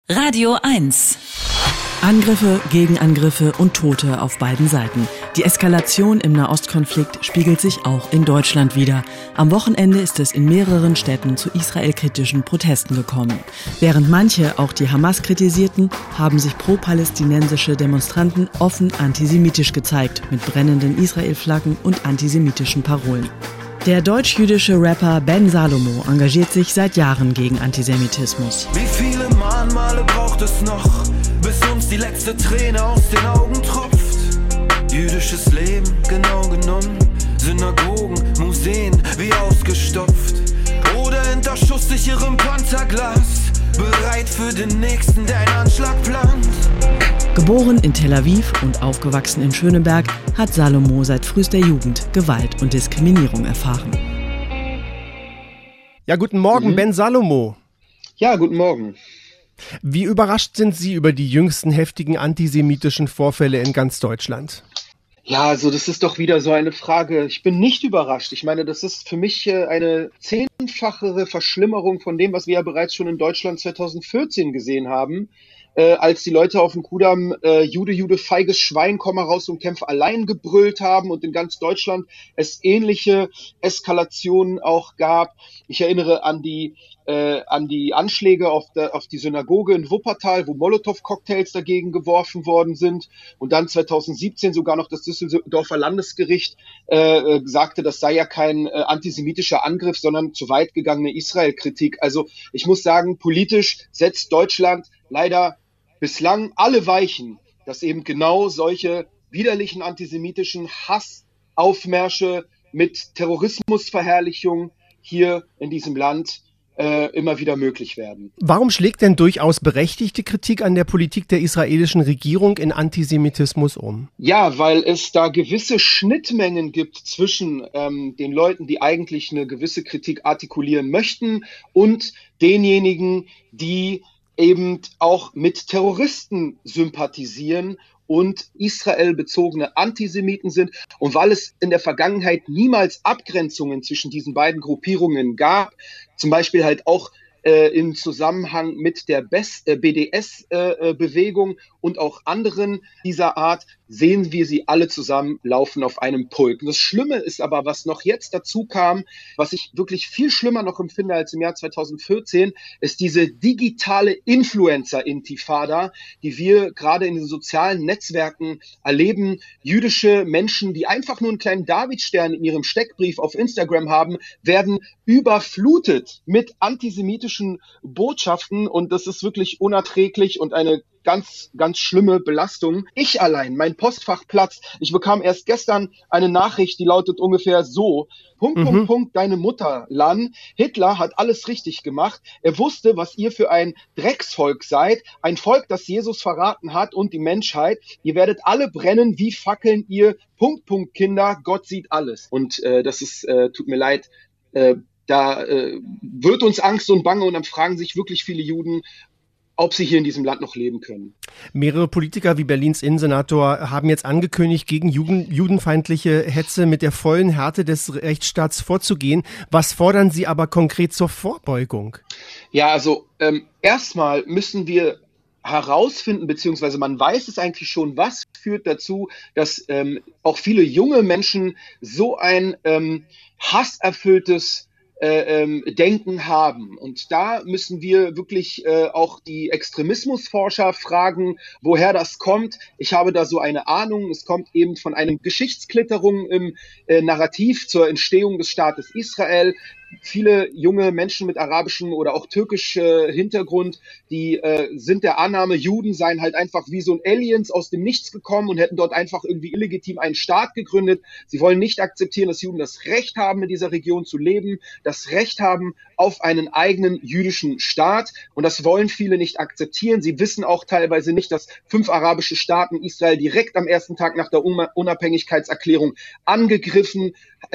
Radio 1. Angriffe, Gegenangriffe und Tote auf beiden Seiten. Die Eskalation im Nahostkonflikt spiegelt sich auch in Deutschland wider. Am Wochenende ist es in mehreren Städten zu israelkritischen Protesten gekommen. Während manche auch die Hamas kritisierten, haben sich pro-palästinensische Demonstranten offen antisemitisch gezeigt, mit brennenden Israel-Flaggen und antisemitischen Parolen. Der deutsch-jüdische Rapper Ben Salomo engagiert sich seit Jahren gegen Antisemitismus. Wie viele Mahnmale braucht es noch, bis uns die letzte Träne aus den Augen tropft? Jüdisches Leben genau genommen, Synagogen, Museen wie ausgestopft. Oder hinter schusssicherem Panzerglas, bereit für den Nächsten, der einen Anschlag plant. Geboren in Tel Aviv und aufgewachsen in Schöneberg, hat Salomo seit frühester Jugend Gewalt und Diskriminierung erfahren. Ja, guten Morgen, Ben Salomo. Ja, guten Morgen. Wie überrascht sind Sie über die jüngsten heftigen antisemitischen Vorfälle in ganz Deutschland? Ja, also das ist doch wieder so eine Frage. Ich bin nicht überrascht. Ich meine, das ist für mich eine zehnfachere Verschlimmerung von dem, was wir ja bereits schon in Deutschland 2014 gesehen haben. Als die Leute auf dem Kudamm Jude, Jude, feiges Schwein, komm mal raus und kämpf allein gebrüllt haben und in ganz Deutschland es ähnliche Eskalationen auch gab. Ich erinnere an die Anschläge auf die Synagoge in Wuppertal, wo Molotow-Cocktails dagegen geworfen worden sind. Und dann 2017 sogar noch das Düsseldorfer Landesgericht sagte, das sei ja kein antisemitischer Angriff, sondern zu weit gegangene Israel-Kritik. Also ich muss sagen, politisch setzt Deutschland leider bislang alle Weichen, dass eben genau solche widerlichen antisemitischen Hassaufmärsche mit Terrorismusverherrlichung hier in diesem Land immer wieder möglich werden. Warum schlägt denn durchaus berechtigte Kritik an der Politik der israelischen Regierung in Antisemitismus um? Ja, weil es da gewisse Schnittmengen gibt zwischen den Leuten, die eigentlich eine gewisse Kritik artikulieren möchten, und denjenigen, die eben auch mit Terroristen sympathisieren und israelbezogene Antisemiten sind. Und weil es in der Vergangenheit niemals Abgrenzungen zwischen diesen beiden Gruppierungen gab, zum Beispiel halt auch im Zusammenhang mit der BDS-Bewegung und auch anderen dieser Art, sehen wir sie alle zusammen laufen auf einem Pulk. Und das Schlimme ist aber, was noch jetzt dazu kam, was ich wirklich viel schlimmer noch empfinde als im Jahr 2014, ist diese digitale Influencer-Intifada, die wir gerade in den sozialen Netzwerken erleben. Jüdische Menschen, die einfach nur einen kleinen Davidstern in ihrem Steckbrief auf Instagram haben, werden überflutet mit antisemitischen Botschaften, und das ist wirklich unerträglich und eine ganz, ganz schlimme Belastung. Ich allein, mein Postfach platzt. Ich bekam erst gestern eine Nachricht, die lautet ungefähr so: Punkt, deine Mutter, Lan. Hitler hat alles richtig gemacht. Er wusste, was ihr für ein Drecksvolk seid. Ein Volk, das Jesus verraten hat und die Menschheit. Ihr werdet alle brennen wie Fackeln, ihr Kinder. Gott sieht alles. Und das ist, tut mir leid, da wird uns Angst und Bange, und dann fragen sich wirklich viele Juden, ob sie hier in diesem Land noch leben können. Mehrere Politiker wie Berlins Innensenator haben jetzt angekündigt, gegen judenfeindliche Hetze mit der vollen Härte des Rechtsstaats vorzugehen. Was fordern Sie aber konkret zur Vorbeugung? Ja, also erstmal müssen wir herausfinden, beziehungsweise man weiß es eigentlich schon, was führt dazu, dass auch viele junge Menschen so ein hasserfülltes Denken haben. Und da müssen wir wirklich auch die Extremismusforscher fragen, woher das kommt. Ich habe da so eine Ahnung, es kommt eben von einer Geschichtsklitterung im Narrativ zur Entstehung des Staates Israel. Viele junge Menschen mit arabischem oder auch türkischem Hintergrund, die sind der Annahme, Juden seien halt einfach wie so ein Aliens aus dem Nichts gekommen und hätten dort einfach irgendwie illegitim einen Staat gegründet. Sie wollen nicht akzeptieren, dass Juden das Recht haben, in dieser Region zu leben, das Recht haben auf einen eigenen jüdischen Staat. Und das wollen viele nicht akzeptieren. Sie wissen auch teilweise nicht, dass 5 arabische Staaten Israel direkt am ersten Tag nach der Unabhängigkeitserklärung angegriffen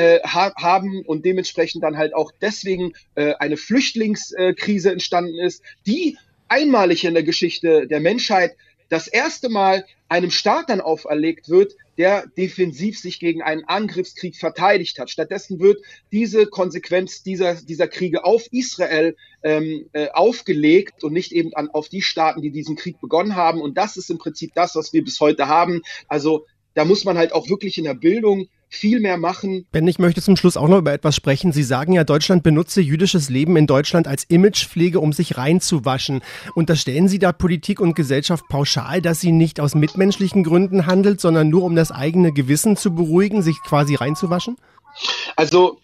haben und dementsprechend dann halt auch deswegen eine Flüchtlingskrise entstanden ist, die einmalig in der Geschichte der Menschheit das erste Mal einem Staat dann auferlegt wird, der defensiv sich gegen einen Angriffskrieg verteidigt hat. Stattdessen wird diese Konsequenz dieser Kriege auf Israel aufgelegt und nicht eben auf die Staaten, die diesen Krieg begonnen haben. Und das ist im Prinzip das, was wir bis heute haben. Also da muss man halt auch wirklich in der Bildung viel mehr machen. Ben, ich möchte zum Schluss auch noch über etwas sprechen. Sie sagen ja, Deutschland benutze jüdisches Leben in Deutschland als Imagepflege, um sich reinzuwaschen. Unterstellen Sie da Politik und Gesellschaft pauschal, dass sie nicht aus mitmenschlichen Gründen handelt, sondern nur um das eigene Gewissen zu beruhigen, sich quasi reinzuwaschen? Also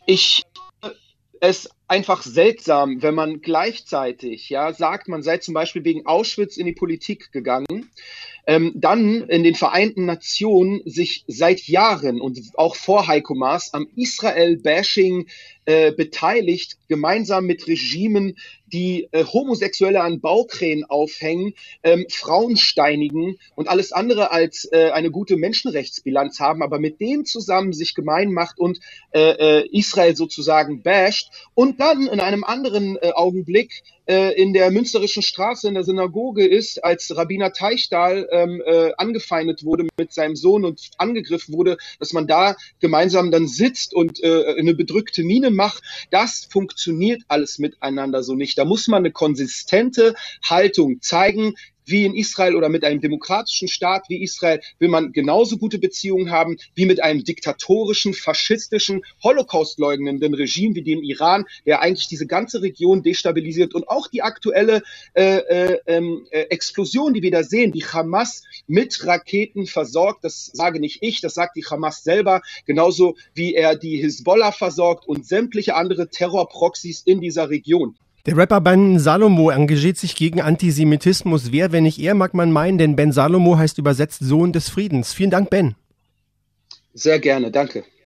es einfach seltsam, wenn man gleichzeitig sagt, man sei zum Beispiel wegen Auschwitz in die Politik gegangen, dann in den Vereinten Nationen sich seit Jahren und auch vor Heiko Maas am Israel-Bashing beteiligt, gemeinsam mit Regimen, die Homosexuelle an Baukränen aufhängen, Frauen steinigen und alles andere als eine gute Menschenrechtsbilanz haben, aber mit denen zusammen sich gemein macht und Israel sozusagen basht und dann in einem anderen Augenblick in der Münsterischen Straße in der Synagoge ist, als Rabbiner Teichdahl angefeindet wurde mit seinem Sohn und angegriffen wurde, dass man da gemeinsam dann sitzt und eine bedrückte Miene macht. Das funktioniert alles miteinander so nicht. Da muss man eine konsistente Haltung zeigen. Wie in Israel oder mit einem demokratischen Staat wie Israel will man genauso gute Beziehungen haben wie mit einem diktatorischen, faschistischen, Holocaust-leugnenden Regime wie dem Iran, der eigentlich diese ganze Region destabilisiert. Und auch die aktuelle Explosion, die wir da sehen, die Hamas mit Raketen versorgt, das sage nicht ich, das sagt die Hamas selber, genauso wie er die Hisbollah versorgt und sämtliche andere Terrorproxys in dieser Region. Der Rapper Ben Salomo engagiert sich gegen Antisemitismus. Wer, wenn nicht er, mag man meinen, denn Ben Salomo heißt übersetzt Sohn des Friedens. Vielen Dank, Ben. Sehr gerne, danke.